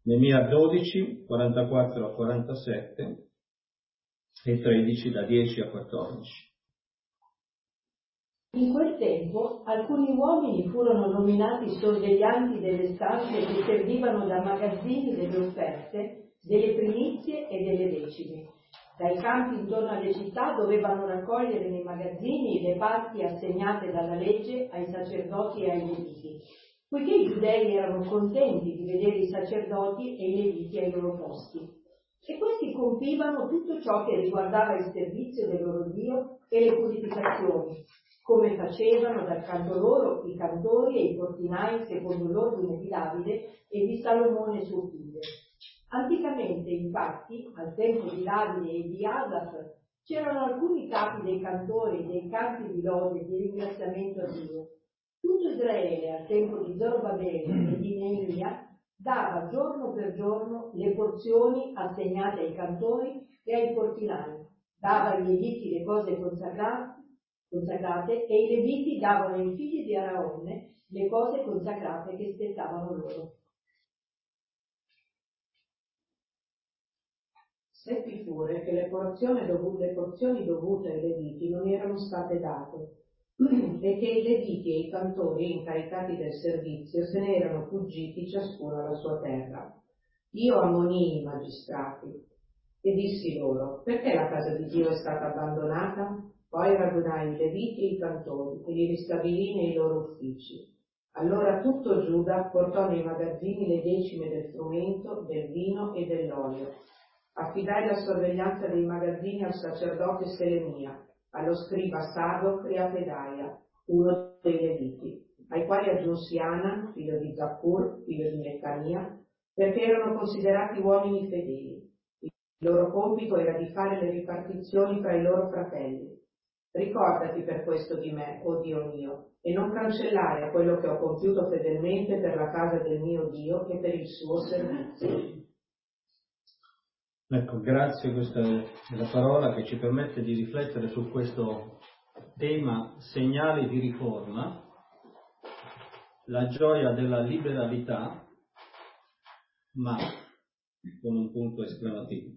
Nemia 12, 44 a 47 e 13 da 10 a 14. In quel tempo alcuni uomini furono nominati sorveglianti delle stanze che servivano da magazzini delle offerte, delle primizie e delle decime. Dai campi intorno alle città dovevano raccogliere nei magazzini le parti assegnate dalla legge ai sacerdoti e ai leviti, poiché i giudei erano contenti di vedere i sacerdoti e i leviti ai loro posti. E questi compivano tutto ciò che riguardava il servizio del loro Dio e le purificazioni, come facevano dal canto loro i cantori e i portinai secondo l'ordine di Davide e di Salomone suo figlio. Anticamente, infatti, al tempo di Davide e di Asaf, c'erano alcuni capi dei cantori e dei canti di lode e di ringraziamento a Dio. Tutto Israele, al tempo di Zorobabele e di Neemia, dava giorno per giorno le porzioni assegnate ai cantori e ai portinai, dava ai leviti le cose consacrate e i leviti davano ai figli di Araonne le cose consacrate che spettavano loro. Seppi pure che le porzioni dovute ai leviti non erano state date e che i leviti e i cantori incaricati del servizio se ne erano fuggiti ciascuno alla sua terra. Io ammonii i magistrati e dissi loro: perché la casa di Dio è stata abbandonata? Poi radunai i leviti e i cantori e li ristabilì nei loro uffici. Allora tutto Giuda portò nei magazzini le decime del frumento, del vino e dell'olio. Affidai la sorveglianza dei magazzini al sacerdote Selemia, allo scriba Sadoc e a Pedaia, uno dei leviti, ai quali aggiunsi Anan, figlio di Zaccur, figlio di Meccania, perché erano considerati uomini fedeli. Il loro compito era di fare le ripartizioni fra i loro fratelli. Ricordati per questo di me, o Dio mio, e non cancellare quello che ho compiuto fedelmente per la casa del mio Dio e per il suo servizio. Ecco, grazie, questa è la parola che ci permette di riflettere su questo tema, segnali di riforma, la gioia della liberalità, ma con un punto esclamativo.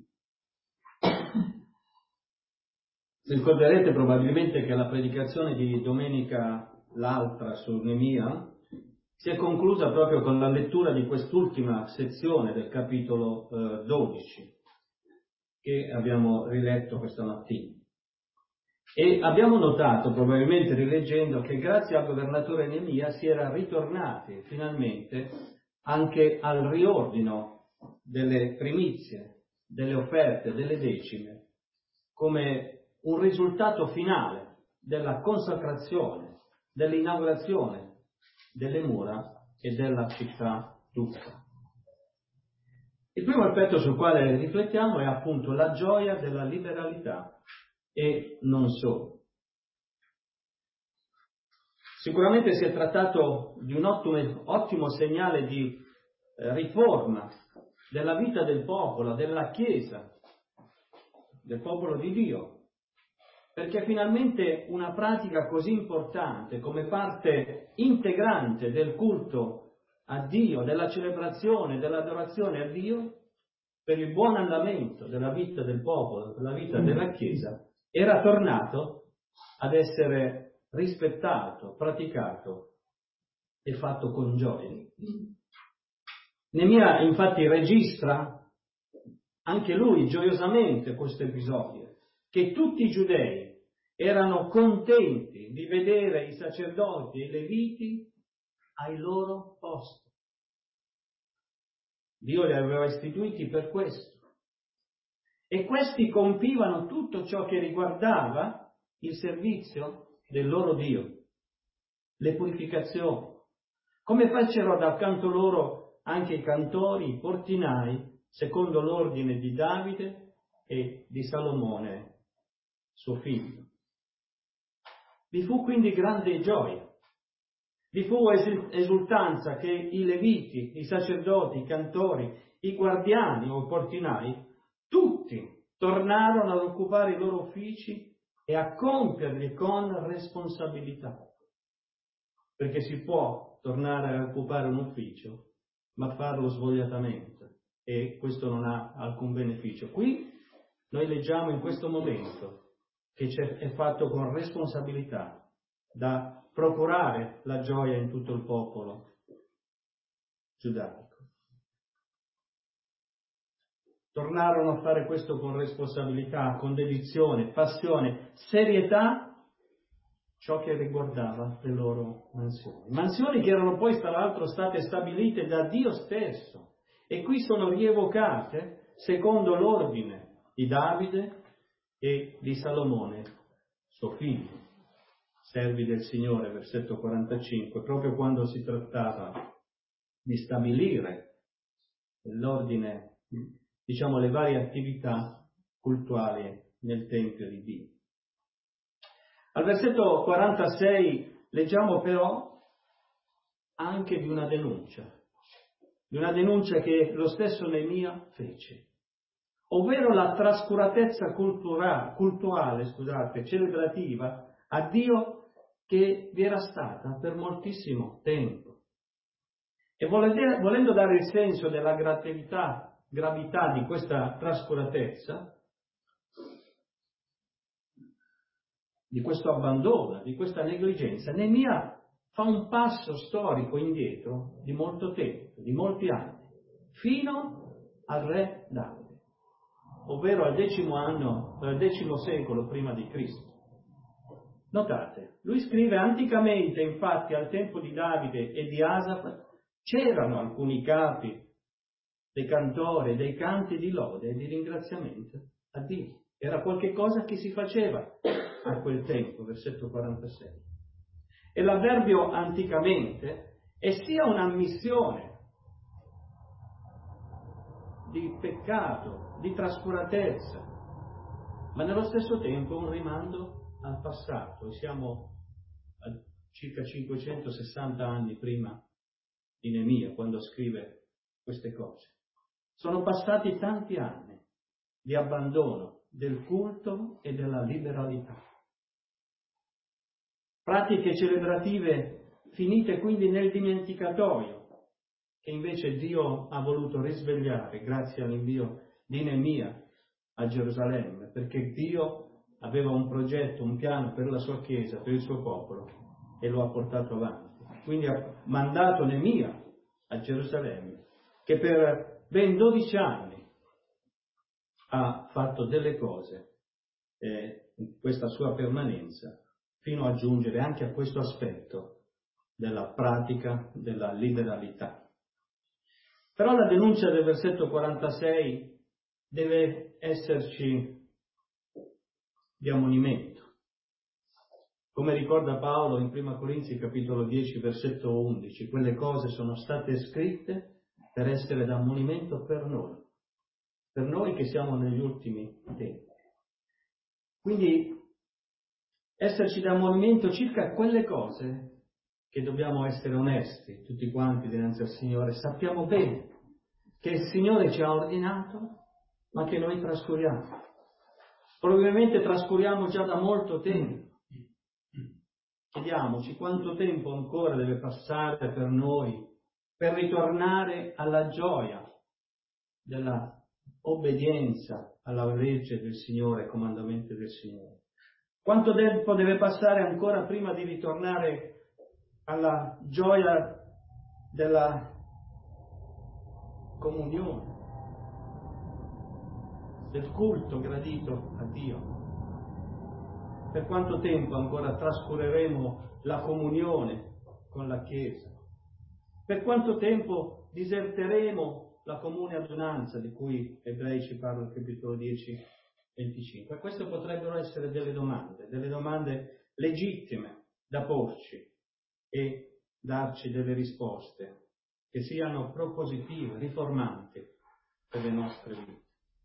Ricorderete probabilmente che la predicazione di domenica l'altra su Nemia si è conclusa proprio con la lettura di quest'ultima sezione del capitolo 12 che abbiamo riletto questa mattina. E abbiamo notato, probabilmente rileggendo, che grazie al governatore Nemia si era ritornati finalmente anche al riordino delle primizie, delle offerte, delle decime, come un risultato finale della consacrazione, dell'inaugurazione delle mura e della città tutta. Il primo aspetto sul quale riflettiamo è appunto la gioia della liberalità e non solo. Sicuramente si è trattato di un ottimo segnale di riforma della vita del popolo, della Chiesa, del popolo di Dio, perché finalmente una pratica così importante come parte integrante del culto a Dio, della celebrazione, dell'adorazione a Dio, per il buon andamento della vita del popolo, della vita della Chiesa, era tornato ad essere rispettato, praticato e fatto con gioia. Nemia infatti registra anche lui gioiosamente questo episodio, che tutti i giudei erano contenti di vedere i sacerdoti e i leviti ai loro posti. Dio li aveva istituiti per questo. E questi compivano tutto ciò che riguardava il servizio del loro Dio, le purificazioni, come fecero dal canto loro anche i cantori, i portinai, secondo l'ordine di Davide e di Salomone, suo figlio. Vi fu quindi grande gioia, vi fu esultanza che i leviti, i sacerdoti, i cantori, i guardiani o i portinai, tutti tornarono ad occupare i loro uffici e a compierli con responsabilità. Perché si può tornare a occupare un ufficio, ma farlo svogliatamente, e questo non ha alcun beneficio. Qui noi leggiamo in questo momento che è fatto con responsabilità, da procurare la gioia in tutto il popolo giudaico. Tornarono a fare questo con responsabilità, con dedizione, passione, serietà, ciò che riguardava le loro mansioni. Mansioni che erano poi, tra l'altro, state stabilite da Dio stesso e qui sono rievocate secondo l'ordine di Davide e di Salomone, suo figlio, servi del Signore, versetto 45, proprio quando si trattava di stabilire l'ordine, diciamo, le varie attività cultuali nel Tempio di Dio. Al versetto 46 leggiamo però anche di una denuncia che lo stesso Neemia fece, ovvero la trascuratezza culturale, celebrativa a Dio che vi era stata per moltissimo tempo. E volendo dare il senso della gravità di questa trascuratezza, di questo abbandono, di questa negligenza, Neemia fa un passo storico indietro di molto tempo, di molti anni, fino al re Davide, ovvero al X secolo prima di Cristo. Notate, lui scrive: anticamente, infatti, al tempo di Davide e di Asaf, c'erano alcuni capi dei cantori, dei canti di lode e di ringraziamento a Dio. Era qualche cosa che si faceva a quel tempo, versetto 46. E l'avverbio anticamente è sia un'ammissione di peccato, di trascuratezza, ma nello stesso tempo un rimando al passato. E siamo a circa 560 anni prima di Neemia, quando scrive queste cose. Sono passati tanti anni di abbandono del culto e della liberalità. Pratiche celebrative finite quindi nel dimenticatoio, che invece Dio ha voluto risvegliare grazie all'invio di Neemia a Gerusalemme, perché Dio aveva un progetto, un piano per la sua Chiesa, per il suo popolo, e lo ha portato avanti. Quindi ha mandato Neemia a Gerusalemme, che per ben 12 anni ha fatto delle cose in questa sua permanenza, fino a giungere anche a questo aspetto della pratica della liberalità. Però la denuncia del versetto 46 deve esserci di ammonimento. Come ricorda Paolo in Prima Corinzi capitolo 10 versetto 11, quelle cose sono state scritte per essere d'ammonimento per noi che siamo negli ultimi tempi. Quindi esserci d'ammonimento circa quelle cose che dobbiamo essere onesti tutti quanti dinanzi al Signore. Sappiamo bene che il Signore ci ha ordinato, ma che noi trascuriamo. Probabilmente trascuriamo già da molto tempo. Chiediamoci quanto tempo ancora deve passare per noi per ritornare alla gioia della obbedienza alla legge del Signore, ai comandamenti del Signore. Quanto tempo deve passare ancora prima di ritornare alla gioia della comunione, del culto gradito a Dio? Per quanto tempo ancora trascureremo la comunione con la Chiesa? Per quanto tempo diserteremo la comune adunanza di cui Ebrei ci parla al capitolo 10, 25? Queste potrebbero essere delle domande legittime da porci e darci delle risposte che siano propositive, riformanti per le nostre vite.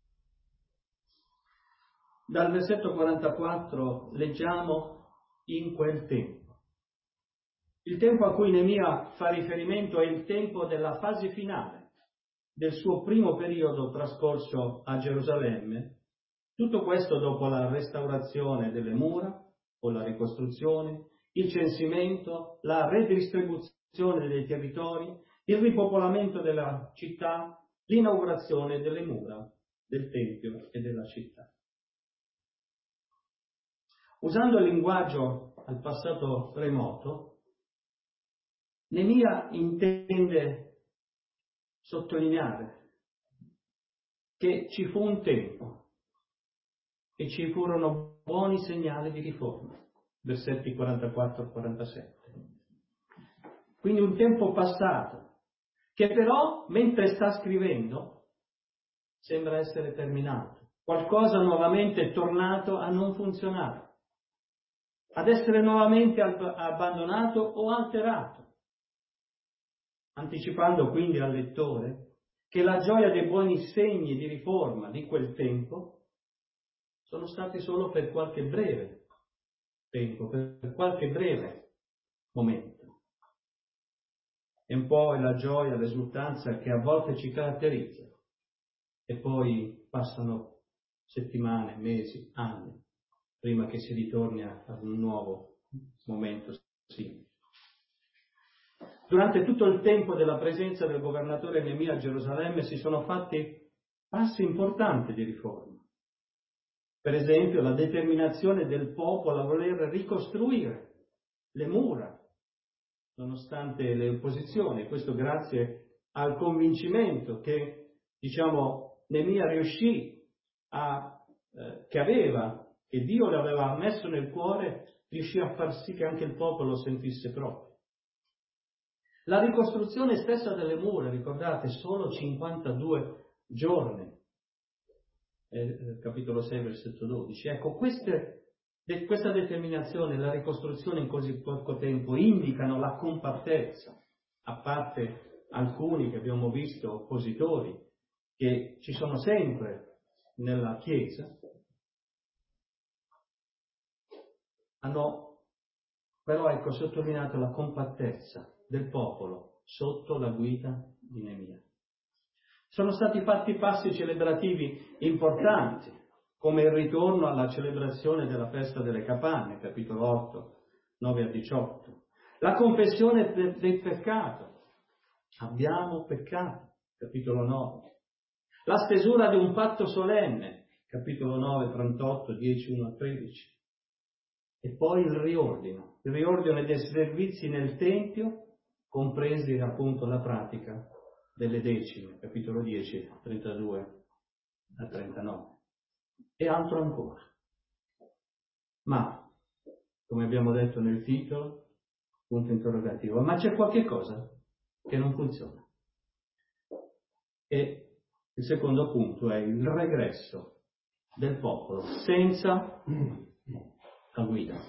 Dal versetto 44 leggiamo in quel tempo. Il tempo a cui Neemia fa riferimento è il tempo della fase finale del suo primo periodo trascorso a Gerusalemme. Tutto questo dopo la restaurazione delle mura o la ricostruzione, il censimento, la redistribuzione dei territori, il ripopolamento della città, l'inaugurazione delle mura del Tempio e della città. Usando il linguaggio al passato remoto, Neemia intende sottolineare che ci fu un tempo e ci furono buoni segnali di riforma, versetti 44-47. Quindi un tempo passato, che però, mentre sta scrivendo, sembra essere terminato. Qualcosa nuovamente è tornato a non funzionare, ad essere nuovamente abbandonato o alterato, anticipando quindi al lettore che la gioia dei buoni segni di riforma di quel tempo sono stati solo per qualche breve tempo, per qualche breve momento. È un po' la gioia, l'esultanza che a volte ci caratterizza e poi passano settimane, mesi, anni prima che si ritorni ad un nuovo momento simile. Durante tutto il tempo della presenza del governatore Neemia a Gerusalemme si sono fatti passi importanti di riforma. Per esempio, la determinazione del popolo a voler ricostruire le mura, nonostante le opposizioni, questo grazie al convincimento che, Neemia riuscì che Dio le aveva messo nel cuore, riuscì a far sì che anche il popolo sentisse proprio. La ricostruzione stessa delle mura, ricordate, solo 52 giorni, capitolo 6, versetto 12. Ecco, questa determinazione, la ricostruzione in così poco tempo, indicano la compattezza, a parte alcuni che abbiamo visto, oppositori, che ci sono sempre nella Chiesa, hanno però sottolineato la compattezza del popolo sotto la guida di Neemia. Sono stati fatti passi celebrativi importanti, come il ritorno alla celebrazione della festa delle capanne, capitolo 8, 9-18. La confessione del peccato. Abbiamo peccato, capitolo 9. La stesura di un patto solenne, capitolo 9, 38, 10, 1-13. E poi il riordino dei servizi nel Tempio, compresi appunto la pratica delle decime, capitolo 10, 32-39. E altro ancora. Ma, come abbiamo detto nel titolo, punto interrogativo, ma c'è qualche cosa che non funziona. E il secondo punto è il regresso del popolo senza la guida.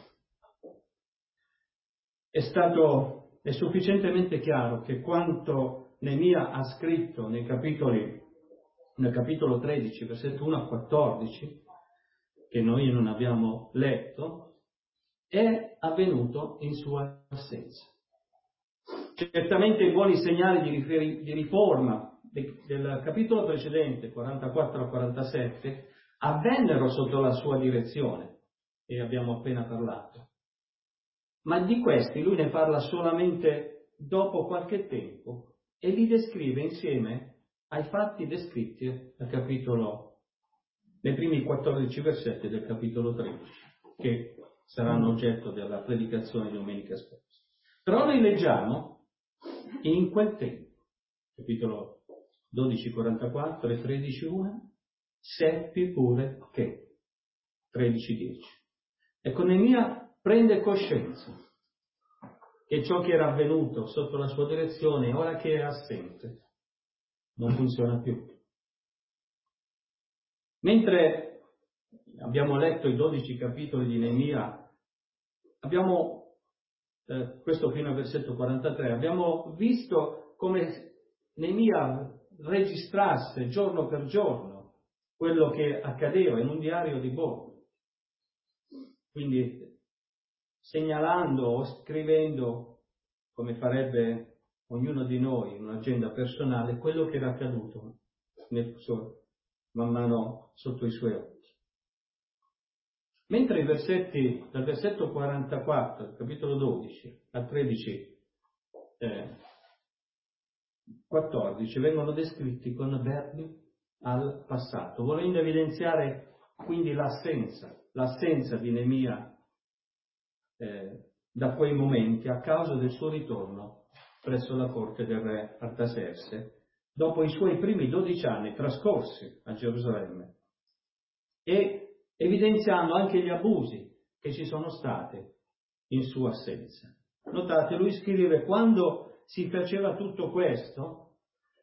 È sufficientemente chiaro che quanto Neemia ha scritto nel capitolo 13, versetto 1-14, che noi non abbiamo letto, è avvenuto in sua assenza. Certamente i buoni segnali di riforma del capitolo precedente, 44-47, avvennero sotto la sua direzione, e abbiamo appena parlato. Ma di questi lui ne parla solamente dopo qualche tempo e li descrive insieme ai fatti descritti nei primi 14 versetti del capitolo 13, che saranno oggetto della predicazione di domenica scorsa. Però noi leggiamo in quel tempo, capitolo 12-44 e 13-1, seppi pure che, 13-10. Ecco, Neemia prende coscienza che ciò che era avvenuto sotto la sua direzione, ora che è assente, non funziona più. Mentre abbiamo letto i 12 capitoli di Neemia, abbiamo, questo fino al versetto 43, abbiamo visto come Neemia registrasse giorno per giorno quello che accadeva in un diario di bordo. Quindi segnalando o scrivendo, come farebbe ognuno di noi in un'agenda personale, quello che era accaduto man mano sotto i suoi occhi. Mentre dal versetto 44, capitolo 12, a 13, 14 vengono descritti con verbi al passato, volendo evidenziare quindi l'assenza di Neemia da quei momenti a causa del suo ritorno presso la corte del re Artaserse, dopo i suoi primi 12 anni trascorsi a Gerusalemme, e evidenziando anche gli abusi che ci sono stati in sua assenza. Notate, lui scrive: quando si faceva tutto questo,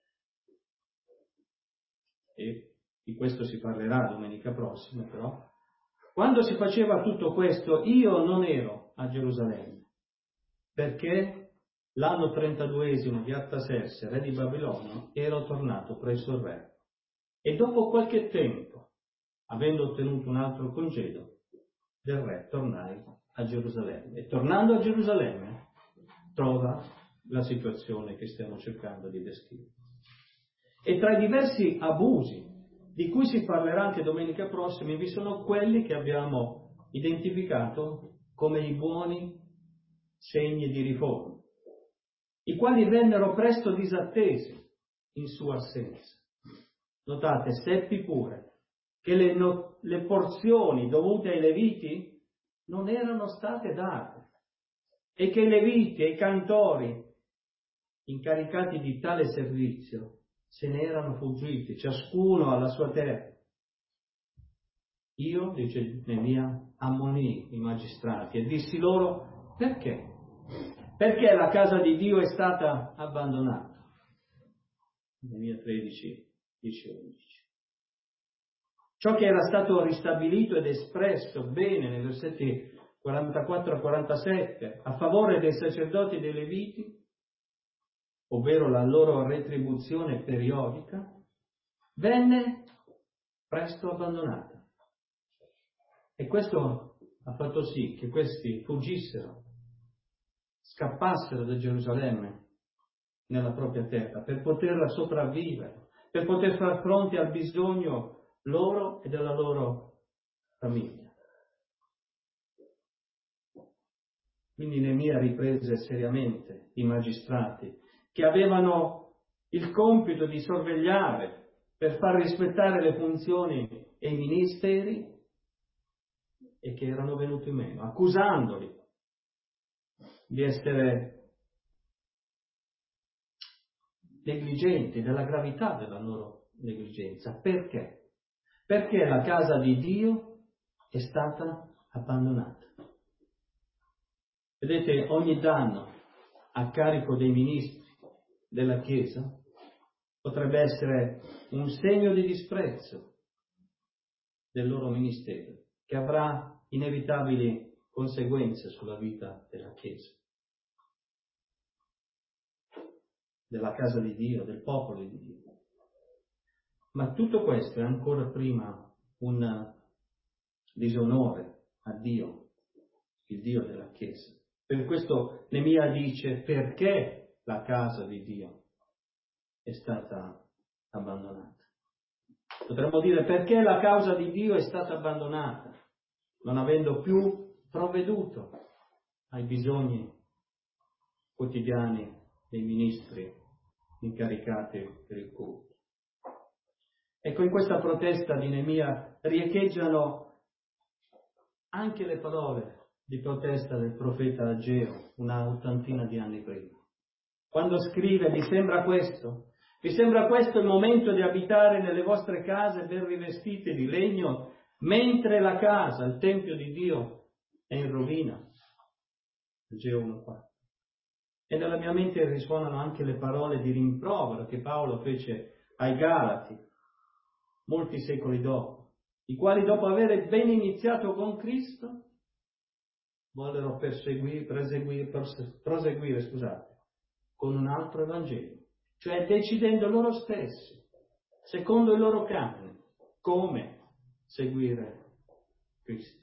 e di questo si parlerà domenica prossima però, quando si faceva tutto questo io non ero a Gerusalemme, perché l'anno 32esimo di Artaserse, re di Babilonia, ero tornato presso il re, e dopo qualche tempo, avendo ottenuto un altro congedo del re, tornai a Gerusalemme. E tornando a Gerusalemme trova la situazione che stiamo cercando di descrivere. E tra i diversi abusi di cui si parlerà anche domenica prossima vi sono quelli che abbiamo identificato come i buoni segni di riforma, i quali vennero presto disattesi in sua assenza. Notate, seppi pure che le porzioni dovute ai Leviti non erano state date, e che i Leviti e i cantori incaricati di tale servizio se ne erano fuggiti, ciascuno alla sua terra. Io, dice Neemia, ammonii i magistrati e dissi loro: perché? Perché la casa di Dio è stata abbandonata? Neemia 13, 10 e 11. Ciò che era stato ristabilito ed espresso bene nei versetti 44 a 47 a favore dei sacerdoti e dei Leviti, ovvero la loro retribuzione periodica, venne presto abbandonata. E questo ha fatto sì che questi fuggissero, scappassero da Gerusalemme nella propria terra per poterla sopravvivere, per poter far fronte al bisogno loro e della loro famiglia. Quindi Neemia riprese seriamente i magistrati che avevano il compito di sorvegliare per far rispettare le funzioni e i ministeri, e che erano venuti meno, accusandoli di essere negligenti, della gravità della loro negligenza. Perché? Perché la casa di Dio è stata abbandonata. Vedete, ogni danno a carico dei ministri della Chiesa potrebbe essere un segno di disprezzo del loro ministero, che avrà inevitabili conseguenze sulla vita della Chiesa, della casa di Dio, del popolo di Dio. Ma tutto questo è ancora prima un disonore a Dio, il Dio della Chiesa. Per questo Neemia dice: perché la casa di Dio è stata abbandonata. Potremmo dire: perché la causa di Dio è stata abbandonata, non avendo più provveduto ai bisogni quotidiani dei ministri incaricati per il culto. Ecco, in questa protesta di Neemia riecheggiano anche le parole di protesta del profeta Ageo una ottantina di anni prima, quando scrive: vi sembra questo? Vi sembra questo il momento di abitare nelle vostre case ben rivestite di legno, mentre la casa, il Tempio di Dio, è in rovina? Ageo 1,4. E nella mia mente risuonano anche le parole di rimprovero che Paolo fece ai Galati molti secoli dopo, i quali, dopo aver ben iniziato con Cristo, vollero proseguire con un altro Evangelo, cioè decidendo loro stessi, secondo il loro canone, come seguire Cristo.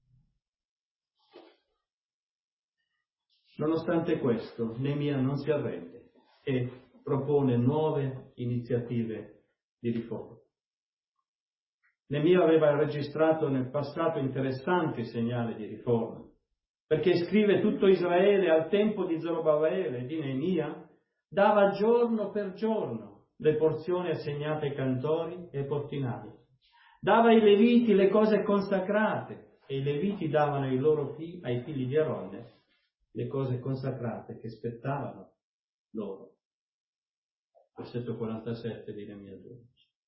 Nonostante questo, Neemia non si arrende e propone nuove iniziative di riforma. Neemia aveva registrato nel passato interessanti segnali di riforma, perché scrive: tutto Israele al tempo di Zorobabele e di Neemia dava giorno per giorno le porzioni assegnate ai cantori e ai portinai, dava ai Leviti le cose consacrate, e i Leviti davano ai figli di Aronne le cose consacrate che spettavano loro. Versetto 47 di Neemia 12.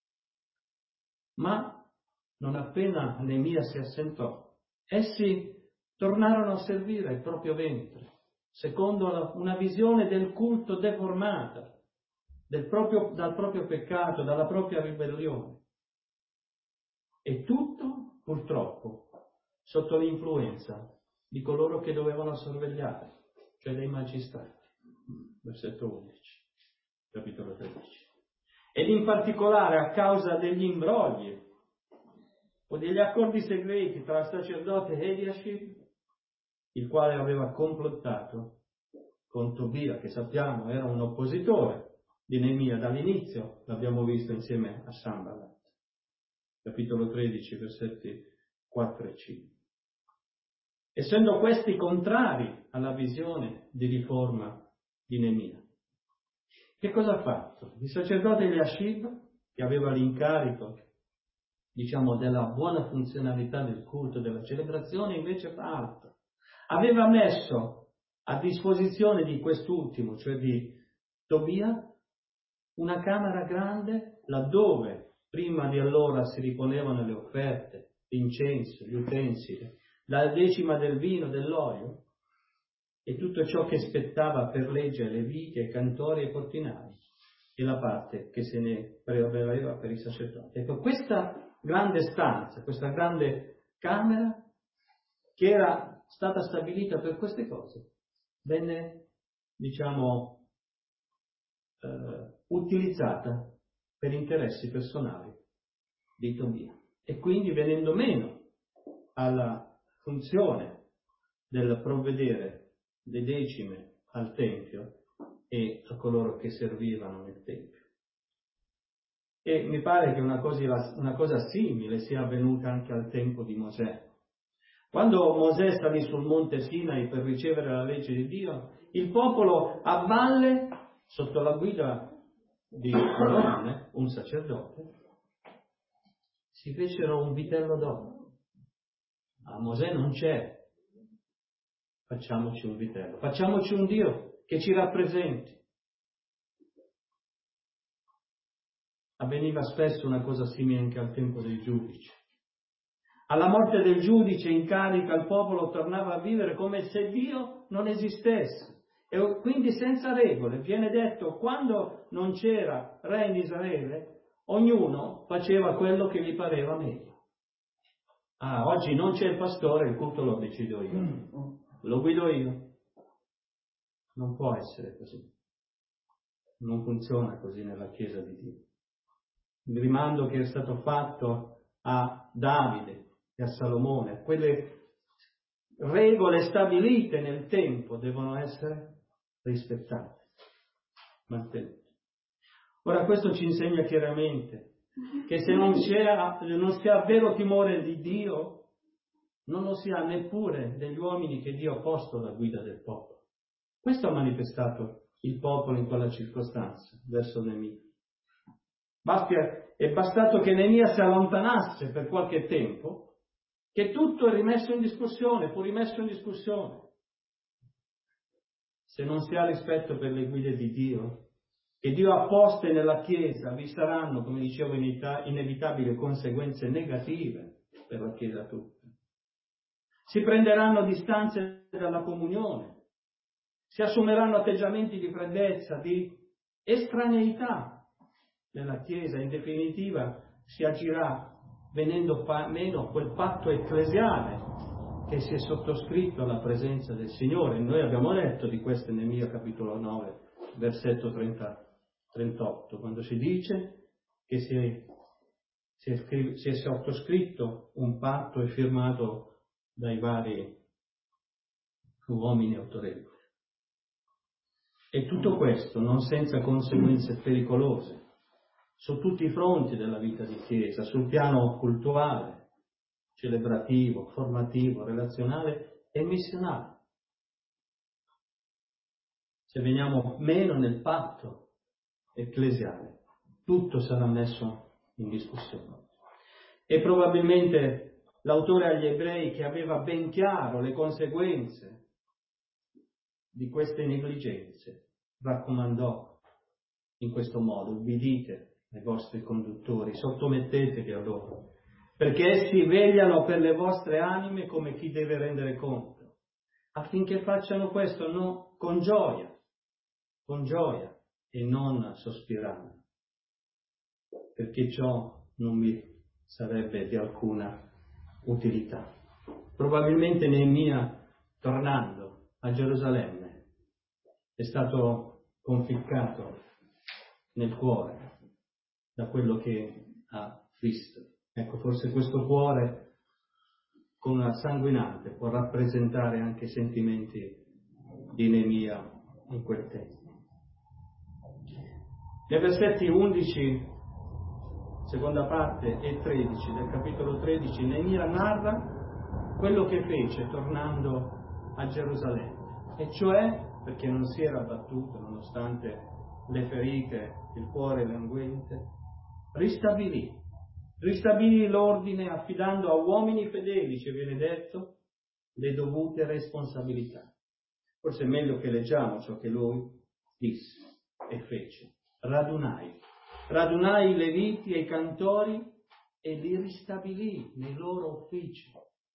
Ma non appena Neemia si assentò, essi tornarono a servire il proprio ventre, secondo una visione del culto deformata, dal proprio peccato, dalla propria ribellione. E tutto, purtroppo, sotto l'influenza di coloro che dovevano sorvegliare, cioè dei magistrati. Versetto 11, capitolo 13. Ed in particolare a causa degli imbrogli o degli accordi segreti tra il sacerdote Eliashib, il quale aveva complottato con Tobia, che sappiamo era un oppositore di Neemia dall'inizio, l'abbiamo visto insieme a Sanballat. Capitolo 13, versetti 4 e 5. Essendo questi contrari alla visione di riforma di Neemia, che cosa ha fatto? Il sacerdote Eliashib, che aveva l'incarico, della buona funzionalità del culto, della celebrazione, invece fa altro. Aveva messo a disposizione di quest'ultimo, cioè di Tobia, una camera grande laddove prima di allora si riponevano le offerte, l'incenso, gli utensili, la decima del vino, dell'olio e tutto ciò che spettava per legge ai Leviti, ai cantori e ai portinai, e la parte che se ne prevaleva per i sacerdoti. Ecco, questa grande stanza, questa grande camera che era stata stabilita per queste cose, venne, utilizzata per interessi personali di Tobia, e quindi venendo meno alla funzione del provvedere le decime al Tempio e a coloro che servivano nel Tempio. E mi pare che una cosa simile sia avvenuta anche al tempo di Mosè. Quando Mosè salì sul monte Sinai per ricevere la legge di Dio, il popolo a valle, sotto la guida di Aronne, un sacerdote, si fecero un vitello d'oro. A Mosè non c'è, facciamoci un vitello, facciamoci un Dio che ci rappresenti. Avveniva spesso una cosa simile anche al tempo dei giudici. Alla morte del giudice in carica il popolo tornava a vivere come se Dio non esistesse, e quindi senza regole. Viene detto, quando non c'era re in Israele, ognuno faceva quello che gli pareva meglio. Oggi non c'è il pastore, il culto lo decido io, lo guido io. Non può essere così. Non funziona così nella Chiesa di Dio. Il rimando che è stato fatto a Davide e a Salomone, quelle regole stabilite nel tempo devono essere rispettate, mantenute. Ora questo ci insegna chiaramente che se non si ha vero timore di Dio, non lo si ha neppure degli uomini che Dio ha posto alla guida del popolo. Questo ha manifestato il popolo in quella circostanza verso Neemia. È bastato che Neemia si allontanasse per qualche tempo, che tutto è rimesso in discussione, fu rimesso in discussione. Se non si ha rispetto per le guide di Dio, che Dio ha poste nella Chiesa, vi saranno, come dicevo, inevitabili conseguenze negative per la Chiesa tutta. Si prenderanno distanze dalla comunione, si assumeranno atteggiamenti di freddezza, di estraneità nella Chiesa. In definitiva si agirà venendo meno quel patto ecclesiale che si è sottoscritto alla presenza del Signore. Noi abbiamo letto di questo in Neemia capitolo 9, versetto 38, quando si dice che si è sottoscritto un patto e firmato dai vari uomini autorevoli. E tutto questo non senza conseguenze pericolose su tutti i fronti della vita di Chiesa, sul piano cultuale, celebrativo, formativo, relazionale e missionale. se veniamo meno nel patto ecclesiale, tutto sarà messo in discussione. E probabilmente l'autore agli Ebrei, che aveva ben chiaro le conseguenze di queste negligenze, raccomandò in questo modo: ubbidite ai vostri conduttori, sottomettetevi a loro, perché essi vegliano per le vostre anime come chi deve rendere conto, affinché facciano questo con gioia e non sospirando, perché ciò non vi sarebbe di alcuna utilità. Probabilmente Neemia, tornando a Gerusalemme, è stato conficcato nel cuore da quello che ha visto. Ecco, forse questo cuore con una sanguinante può rappresentare anche i sentimenti di Neemia in quel tempo. Nei versetti 11, seconda parte, e 13 del capitolo 13, Neemia narra quello che fece tornando a Gerusalemme, e cioè, perché non si era abbattuto nonostante le ferite, il cuore languente, ristabilì l'ordine affidando a uomini fedeli, ci viene detto, le dovute responsabilità. Forse è meglio che leggiamo ciò che lui disse e fece. Radunai i leviti e i cantori e li ristabilì nei loro uffici.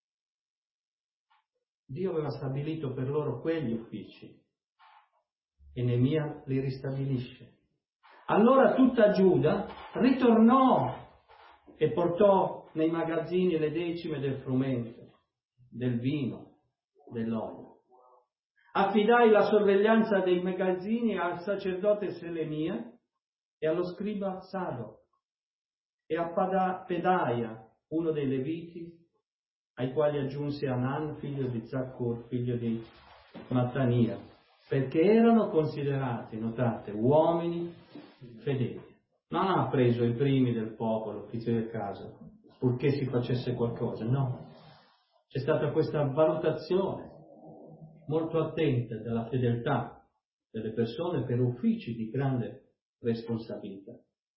Dio aveva stabilito per loro quegli uffici e Neemia li ristabilisce. Allora tutta Giuda ritornò e portò nei magazzini le decime del frumento, del vino, dell'olio. Affidai la sorveglianza dei magazzini al sacerdote Selemia e allo scriba Sado e a Pedaia, uno dei Leviti, ai quali aggiunse Anan, figlio di Zaccur, figlio di Mattania, perché erano considerati, notate, uomini fedeli. Non ha preso i primi del popolo, uffici del caso, purché si facesse qualcosa, no. C'è stata questa valutazione molto attenta della fedeltà delle persone per uffici di grande responsabilità.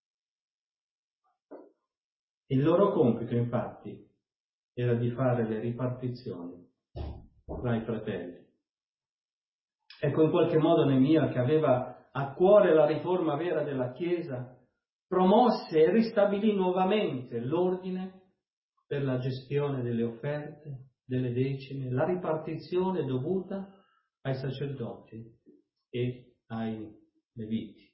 Il loro compito, infatti, era di fare le ripartizioni tra i fratelli. Ecco, in qualche modo Neemia, che aveva a cuore la riforma vera della Chiesa, promosse e ristabilì nuovamente l'ordine per la gestione delle offerte, delle decime, la ripartizione dovuta ai sacerdoti e ai leviti.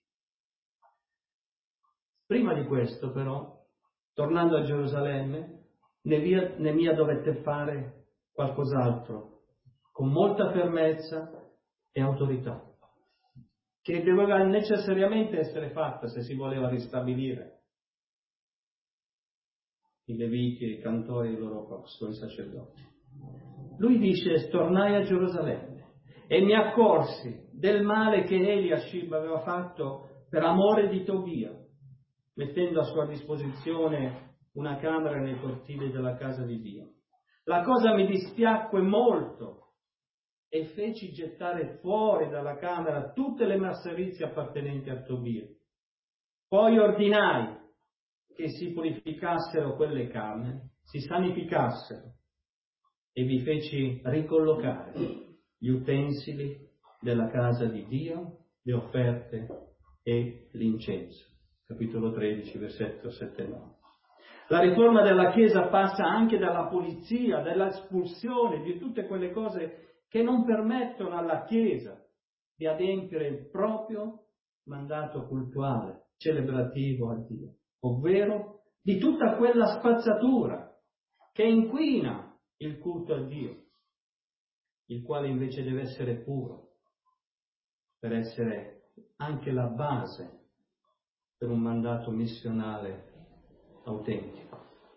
Prima di questo, però, tornando a Gerusalemme, Neemia dovette fare qualcos'altro, con molta fermezza e autorità, che doveva necessariamente essere fatta se si voleva ristabilire i leviti, i cantori e il loro posto, i sacerdoti. Lui dice: tornai a Gerusalemme e mi accorsi del male che Eliashib aveva fatto per amore di Tobia, mettendo a sua disposizione una camera nei cortili della casa di Dio. La cosa mi dispiacque molto e feci gettare fuori dalla camera tutte le masserizie appartenenti a Tobia. Poi ordinai che si purificassero quelle camere, si sanificassero, e vi feci ricollocare gli utensili della casa di Dio, le offerte e l'incenso. Capitolo 13, versetto 7 e 9. La riforma della Chiesa passa anche dalla pulizia, dall'espulsione di tutte quelle cose che non permettono alla Chiesa di adempiere il proprio mandato cultuale, celebrativo a Dio, ovvero di tutta quella spazzatura che inquina il culto a Dio, il quale invece deve essere puro, per essere anche la base per un mandato missionale autentico.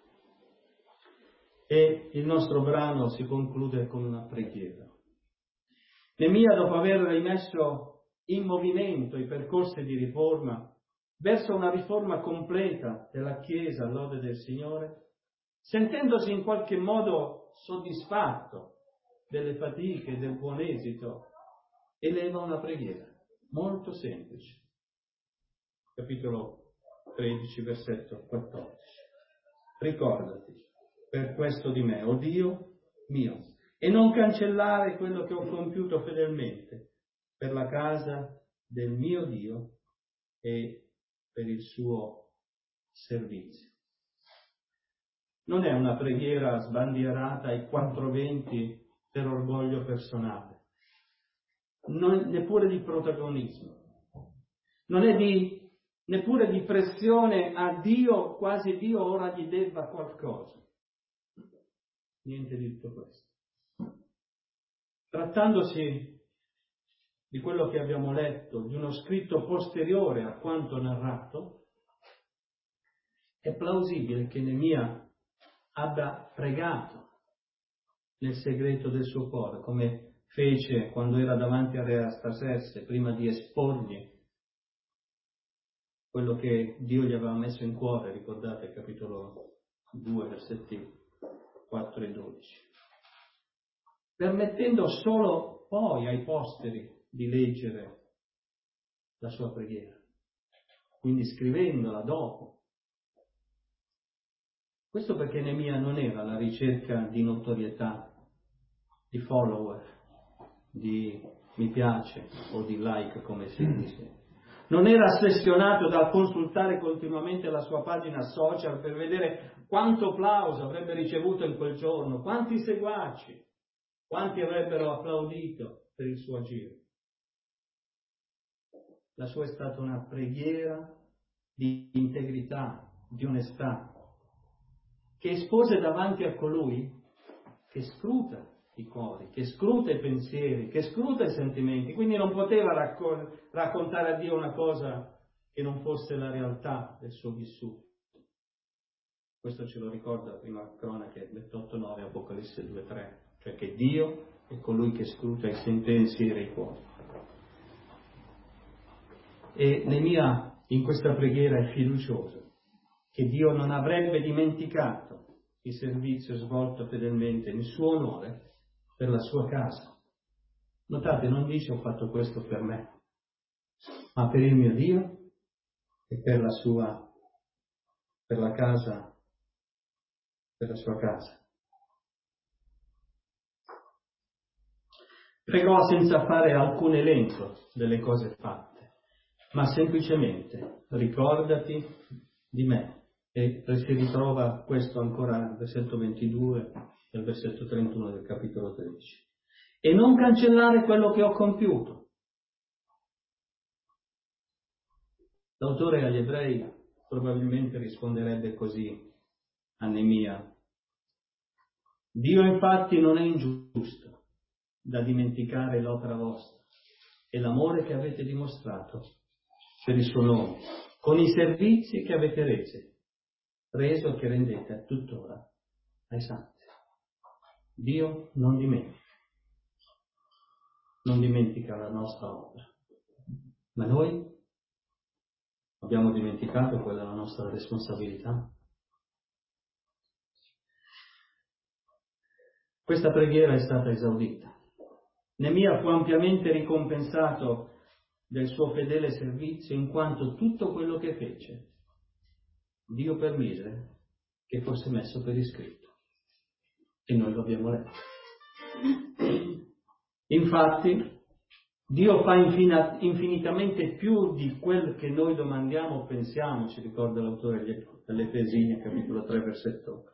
E il nostro brano si conclude con una preghiera. Neemia, dopo aver rimesso in movimento i percorsi di riforma verso una riforma completa della Chiesa all'ode del Signore, sentendosi in qualche modo soddisfatto delle fatiche e del buon esito, eleva una preghiera. molto semplice. Capitolo 13, versetto 14. Ricordati per questo di me, o Dio mio, e non cancellare quello che ho compiuto fedelmente per la casa del mio Dio e per il suo servizio. Non è una preghiera sbandierata ai 420 per orgoglio personale, neppure di protagonismo, non è neppure di pressione a Dio, quasi Dio ora gli debba qualcosa. Niente di tutto questo. Trattandosi di quello che abbiamo letto, di uno scritto posteriore a quanto narrato, è plausibile che Neemia abbia pregato nel segreto del suo cuore, come fece quando era davanti a Re Artasserse, prima di esporgli quello che Dio gli aveva messo in cuore, ricordate capitolo 2, versetti 4 e 12, permettendo solo poi ai posteri di leggere la sua preghiera, quindi scrivendola dopo. Questo perché Neemia non era alla ricerca di notorietà, di follower, di mi piace o di like, come si dice. Non era ossessionato dal consultare continuamente la sua pagina social per vedere quanto applauso avrebbe ricevuto in quel giorno, quanti seguaci, quanti avrebbero applaudito per il suo agire. La sua è stata una preghiera di integrità, di onestà, che espose davanti a colui che scruta i cuori, che scruta i pensieri, che scruta i sentimenti. Quindi non poteva raccontare a Dio una cosa che non fosse la realtà del suo vissuto. Questo ce lo ricorda la prima cronache 28:9, Apocalisse 2:3, cioè che Dio è colui che scruta i pensieri e i cuori. E Neemia in questa preghiera è fiducioso che Dio non avrebbe dimenticato il servizio svolto fedelmente in suo onore per la sua casa. Notate, non dice ho fatto questo per me, ma per il mio Dio e per la sua casa. Pregò senza fare alcun elenco delle cose fatte, ma semplicemente ricordati di me. E si ritrova questo ancora nel versetto 22 e il versetto 31 del capitolo 13. E non cancellare quello che ho compiuto. L'autore agli Ebrei probabilmente risponderebbe così a Neemia: Dio infatti non è ingiusto da dimenticare l'opera vostra e l'amore che avete dimostrato per il suo nome, con i servizi che avete reso e che rendete tuttora ai santi. Dio non dimentica la nostra opera, ma noi abbiamo dimenticato quella è la nostra responsabilità. Questa preghiera è stata esaudita. Neemia fu ampiamente ricompensato del suo fedele servizio, in quanto tutto quello che fece Dio permise che fosse messo per iscritto, e noi lo abbiamo letto. Infatti Dio fa infinitamente più di quel che noi domandiamo o pensiamo, ci ricorda l'autore degli Efesini, capitolo 3, versetto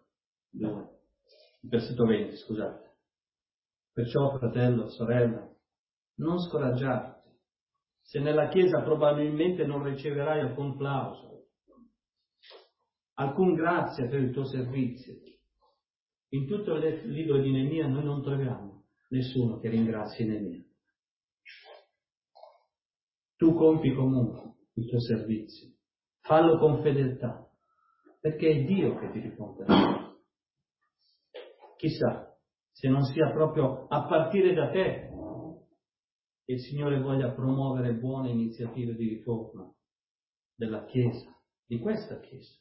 20, scusate. Perciò, fratello, sorella, non scoraggiarti, se nella Chiesa probabilmente non riceverai alcun plauso, alcun grazia per il tuo servizio. In tutto il libro di Neemia noi non troviamo nessuno che ringrazi Neemia. Tu compi comunque il tuo servizio, fallo con fedeltà, perché è Dio che ti ricompenserà. Chissà se non sia proprio a partire da te che il Signore voglia promuovere buone iniziative di riforma della Chiesa, di questa Chiesa.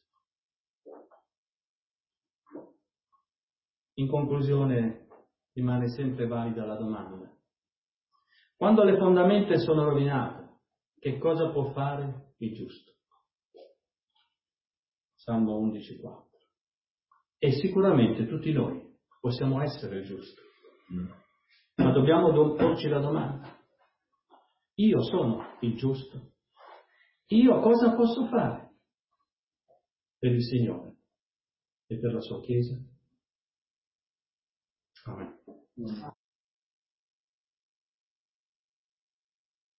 In conclusione, rimane sempre valida la domanda: quando le fondamenta sono rovinate, Che cosa può fare il giusto? Salmo 11,4. E sicuramente tutti noi possiamo essere giusti, ma dobbiamo porci la domanda: io sono il giusto? Io cosa posso fare per il Signore e per la sua Chiesa? Amen.